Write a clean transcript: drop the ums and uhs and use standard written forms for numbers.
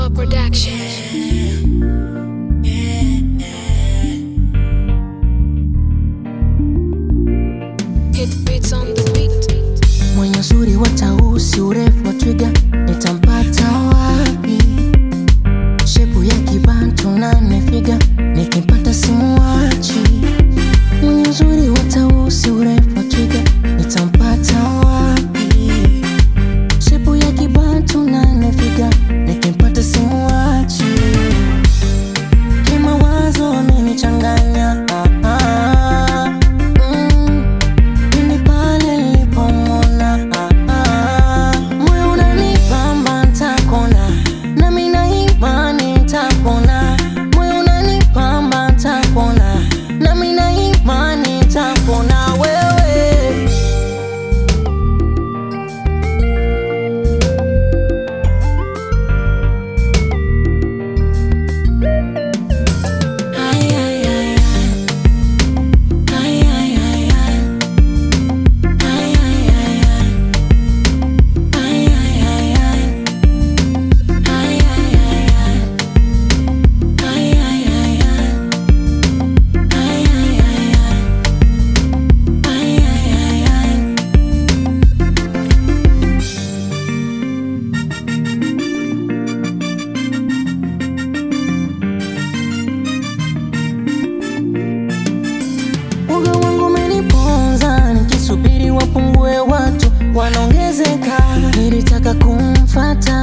Production. Hit beats on the beat. Mwenye uzuri wa tausi, urefu wa twiga, nitampata wapi? Shepu ya kibantu na nefiga, nikimpata simuachi. Mwenye uzuri wa tausi, urefu wa twiga, nitampata wapi? Shepu ya kibantu na nefiga, nikimpata simuachi. Kimawazo amenichanganya, wapungue watu wanaongezeka. Nilitaka kumfata